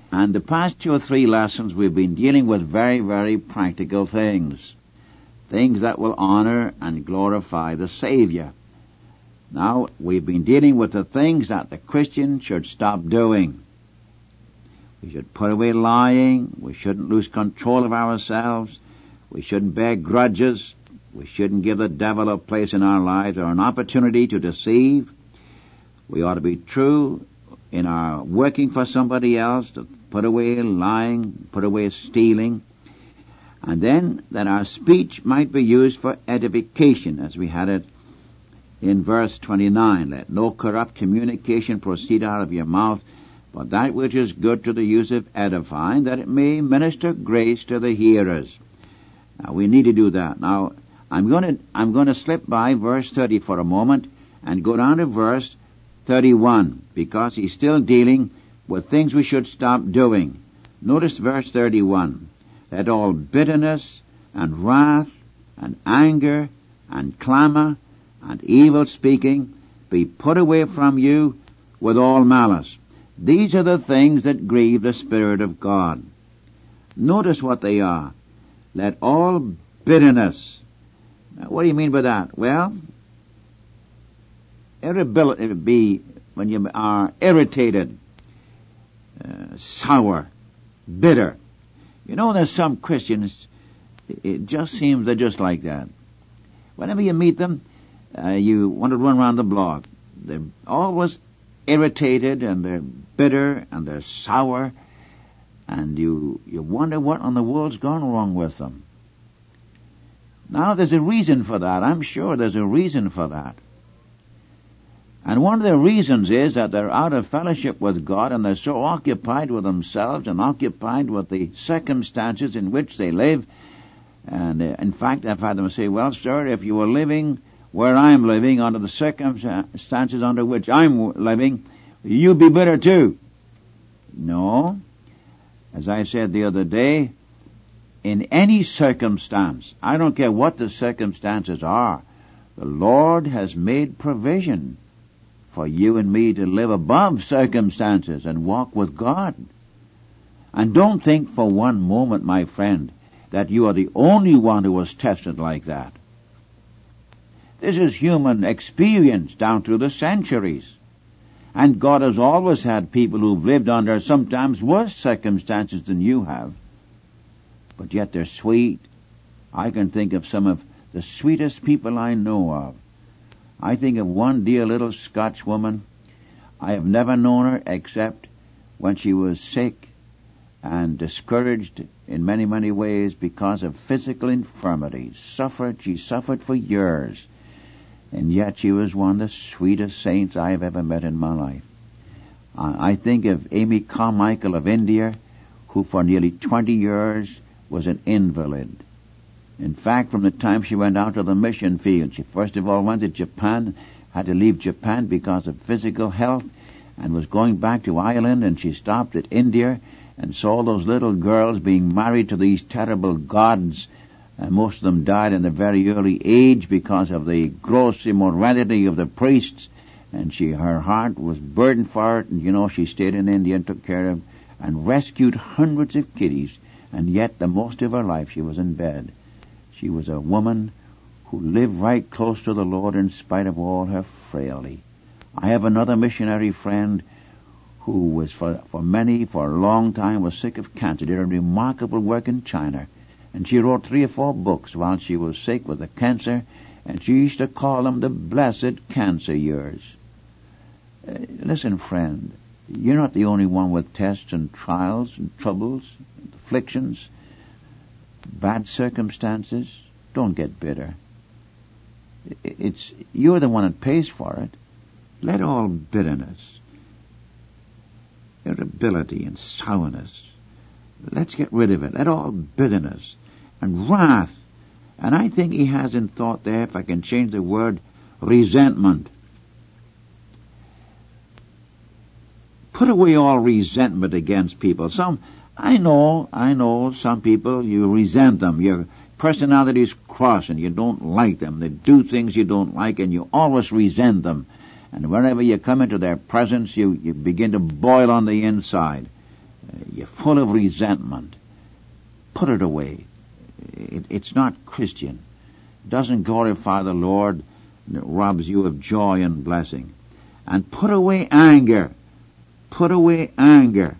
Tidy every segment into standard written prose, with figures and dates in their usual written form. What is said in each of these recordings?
And the past 2 or 3 lessons we've been dealing with very, very practical things. Things that will honor and glorify the Savior. Now, we've been dealing with the things that the Christian should stop doing. We should put away lying. We shouldn't lose control of ourselves. We shouldn't bear grudges. We shouldn't give the devil a place in our lives or an opportunity to deceive. We ought to be true in our working for somebody else, to put away lying, put away stealing, and then that our speech might be used for edification, as we had it in verse 29. Let no corrupt communication proceed out of your mouth, but that which is good to the use of edifying, that it may minister grace to the hearers. Now, we need to do that. Now, I'm going to slip by verse 30 for a moment and go down to verse 31, because he's still dealing with things we should stop doing. Notice verse 31. Let all bitterness and wrath and anger and clamor and evil speaking be put away from you with all malice. These are the things that grieve the Spirit of God. Notice what they are. Let all bitterness. Now, what do you mean by that? Well, irritability would be when you are irritated, sour, bitter. You know, there's some Christians, it just seems they're just like that. Whenever you meet them, you want to run around the block. They're always irritated, and they're bitter, and they're sour, and you wonder what in the world's gone wrong with them. Now, there's a reason for that. I'm sure there's a reason for that. And one of the reasons is that they're out of fellowship with God, and they're so occupied with themselves and occupied with the circumstances in which they live. And in fact, I've had them say, well, sir, if you were living where I'm living, under the circumstances under which I'm living, you'd be bitter too. No. As I said the other day, in any circumstance, I don't care what the circumstances are, the Lord has made provision for you and me to live above circumstances and walk with God. And don't think for one moment, my friend, that you are the only one who was tested like that. This is human experience down through the centuries. And God has always had people who've lived under sometimes worse circumstances than you have. But yet they're sweet. I can think of some of the sweetest people I know of. I think of one dear little Scotch woman. I have never known her except when she was sick and discouraged in many, many ways because of physical infirmity. She suffered for years. And yet she was one of the sweetest saints I have ever met in my life. I think of Amy Carmichael of India, who for nearly 20 years was an invalid. In fact, from the time she went out to the mission field, she first of all went to Japan, had to leave Japan because of physical health, and was going back to Ireland, and she stopped at India and saw those little girls being married to these terrible gods. And most of them died in a very early age because of the gross immorality of the priests. And her heart was burdened for it, and she stayed in India and took care of and rescued hundreds of kiddies. And yet the most of her life she was in bed. She was a woman who lived right close to the Lord in spite of all her frailty. I have another missionary friend who was for a long time was sick of cancer, did a remarkable work in China. And she wrote 3 or 4 books while she was sick with the cancer, and she used to call them the blessed cancer years. Listen, friend, you're not the only one with tests and trials and troubles, and afflictions, bad circumstances. Don't get bitter. You're the one that pays for it. Let all bitterness, irritability, and sourness, let's get rid of it. Let all bitterness and wrath, and I think he has in thought there, if I can change the word, resentment. Put away all resentment against people. I know some people, you resent them. Your personality is cross and you don't like them. They do things you don't like and you always resent them. And whenever you come into their presence, you begin to boil on the inside. You're full of resentment. Put it away. It's not Christian. It doesn't glorify the Lord. It robs you of joy and blessing. And put away anger. Put away anger.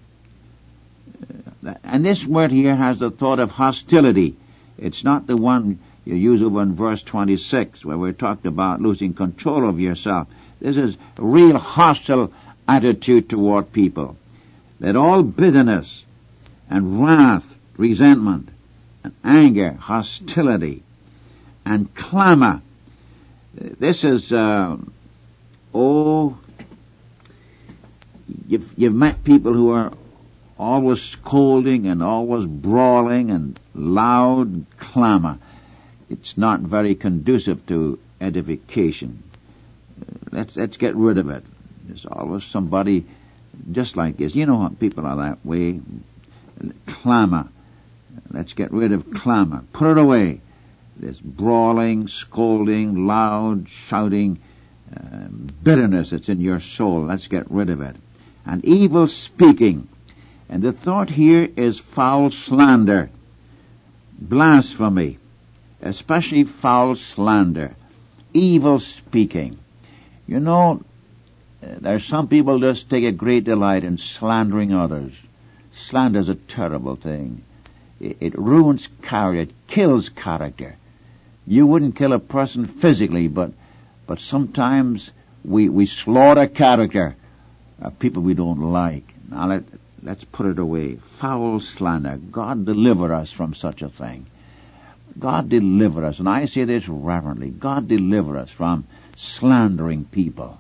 And this word here has the thought of hostility. It's not the one you use over in verse 26 where we're talking about losing control of yourself. This is a real hostile attitude toward people. Let all bitterness and wrath, resentment, and anger, hostility, and clamor. This is, you've met people who are always scolding and always brawling and loud clamor. It's not very conducive to edification. Let's get rid of it. There's always somebody just like this. You know how people are that way. Clamor. Let's get rid of clamor. Put it away. This brawling, scolding, loud, shouting, bitterness that's in your soul. Let's get rid of it. And evil speaking. And the thought here is foul slander, blasphemy, especially foul slander, evil speaking. You know, there's some people just take a great delight in slandering others. Slander is a terrible thing. It ruins character. It kills character. You wouldn't kill a person physically, but sometimes we slaughter character of people we don't like. Now let's put it away. Foul slander. God deliver us from such a thing. God deliver us, and I say this reverently, God deliver us from slandering people.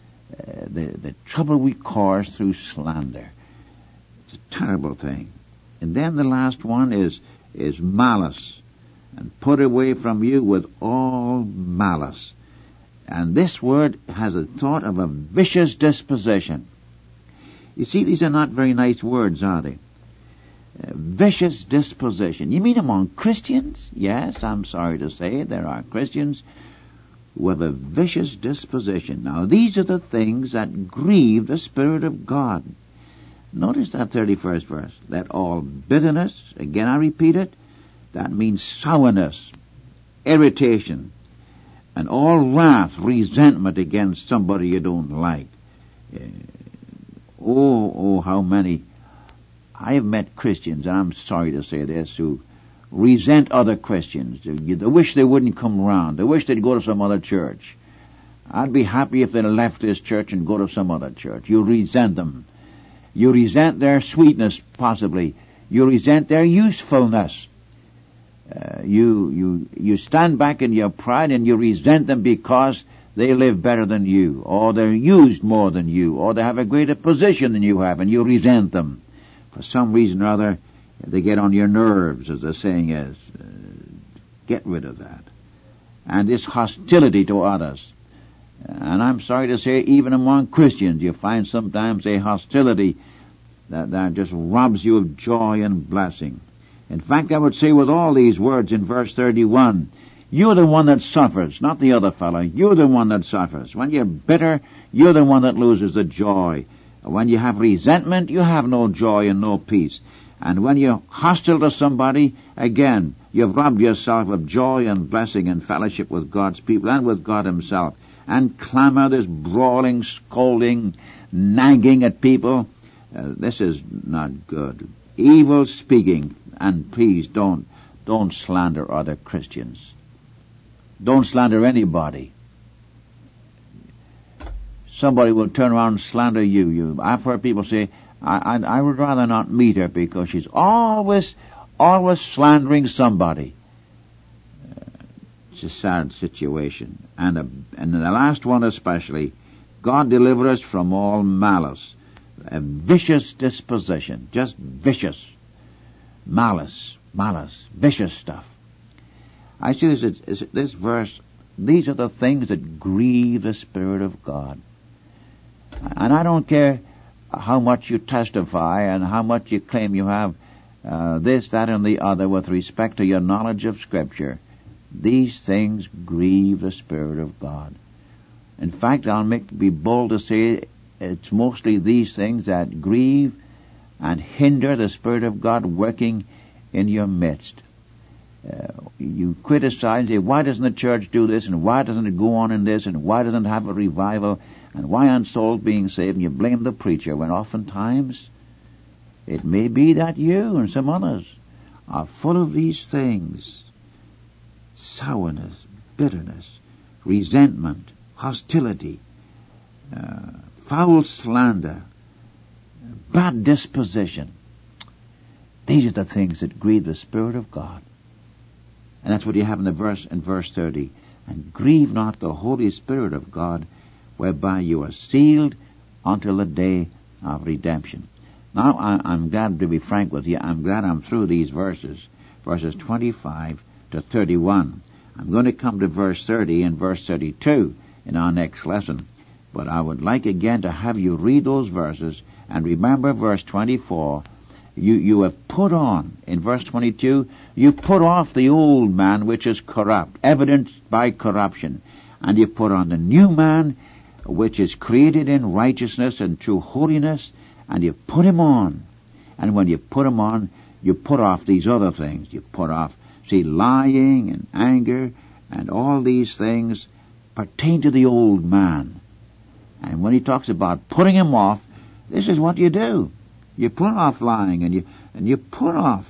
The trouble we cause through slander. It's a terrible thing. And then the last one is malice. And put away from you with all malice. And this word has a thought of a vicious disposition. You see, these are not very nice words, are they? Vicious disposition. You mean among Christians? Yes, I'm sorry to say there are Christians who have a vicious disposition. Now, these are the things that grieve the Spirit of God. Notice that 31st verse. Let all bitterness, again I repeat it, that means sourness, irritation, and all wrath, resentment against somebody you don't like. How many. I have met Christians, and I'm sorry to say this, who resent other Christians. They wish they wouldn't come around. They wish they'd go to some other church. I'd be happy if they left this church and go to some other church. You resent them. You resent their sweetness, possibly. You resent their usefulness. You stand back in your pride and you resent them because they live better than you, or they're used more than you, or they have a greater position than you have, and you resent them. For some reason or other, they get on your nerves, as the saying is. Get rid of that. And this hostility to others. And I'm sorry to say, even among Christians, you find sometimes a hostility that just robs you of joy and blessing. In fact, I would say with all these words in verse 31, you're the one that suffers, not the other fellow. You're the one that suffers. When you're bitter, you're the one that loses the joy. When you have resentment, you have no joy and no peace. And when you're hostile to somebody, again, you've robbed yourself of joy and blessing and fellowship with God's people and with God Himself. And clamor, this brawling, scolding, nagging at people, this is not good. Evil speaking, and please don't slander other Christians. Don't slander anybody. Somebody will turn around and slander you. I've heard people say, I would rather not meet her because she's always slandering somebody. It's a sad situation. And the last one especially, God deliver us from all malice. A vicious disposition. Just vicious. Malice, vicious stuff. I see this verse, these are the things that grieve the Spirit of God. And I don't care how much you testify and how much you claim you have this, that, and the other with respect to your knowledge of Scripture. These things grieve the Spirit of God. In fact, I'll be bold to say it's mostly these things that grieve and hinder the Spirit of God working in your midst. You criticize and say, why doesn't the church do this, and why doesn't it go on in this, and why doesn't it have a revival, and why aren't souls being saved, and you blame the preacher, when oftentimes it may be that you and some others are full of these things: sourness, bitterness, resentment, hostility, foul slander, bad disposition. These are the things that grieve the Spirit of God. And that's what you have in verse 30. And grieve not the Holy Spirit of God, whereby you are sealed until the day of redemption. Now, I'm glad to be frank with you. I'm glad I'm through these verses 25 to 31. I'm going to come to verse 30 and verse 32 in our next lesson. But I would like again to have you read those verses and remember verse 24. You have put on, in verse 22, you put off the old man which is corrupt, evidenced by corruption, and you put on the new man which is created in righteousness and true holiness, and you put him on. And when you put him on, you put off these other things. You put off, lying and anger, and all these things pertain to the old man. And when he talks about putting him off, this is what you do. You put off lying, and you put off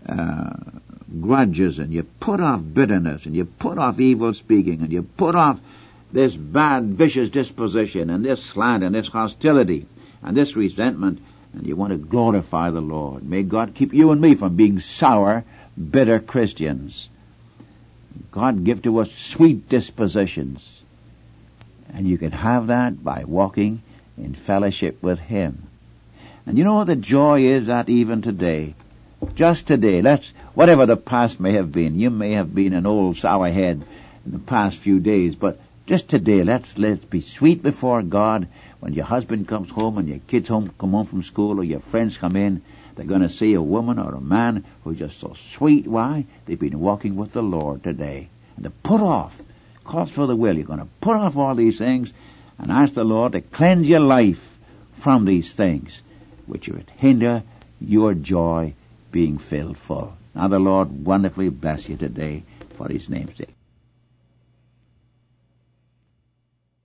grudges, and you put off bitterness, and you put off evil speaking, and you put off this bad, vicious disposition, and this slander, and this hostility, and this resentment, and you want to glorify the Lord. May God keep you and me from being sour, bitter Christians. God give to us sweet dispositions, and you can have that by walking in fellowship with Him. And you know what the joy is that even today, just today, whatever the past may have been, you may have been an old sour head in the past few days, but just today, let's be sweet before God. When your husband comes home and your kids come home from school, or your friends come in, they're going to see a woman or a man who's just so sweet. Why? They've been walking with the Lord today. And to put off, calls for the will. You're going to put off all these things and ask the Lord to cleanse your life from these things, which would hinder your joy being filled full. Now the Lord wonderfully bless you today for His name's sake.